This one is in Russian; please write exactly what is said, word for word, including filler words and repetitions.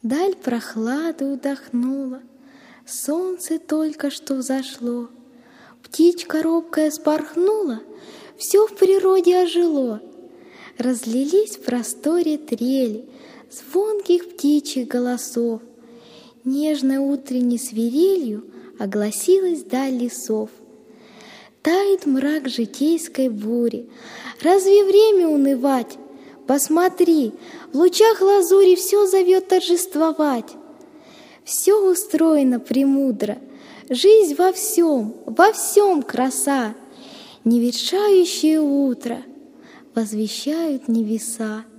Даль прохладу вдохнула, солнце только что взошло, птичка робкая спорхнула, все в природе ожило. Разлились в просторе трели звонких птичьих голосов, нежной утренней свирелью огласилась даль лесов. Тает мрак житейской бури, разве время унывать? Посмотри, в лучах лазури все зовет торжествовать. Все устроено премудро, жизнь во всем, во всем краса. Неветшающее утро возвещают небеса.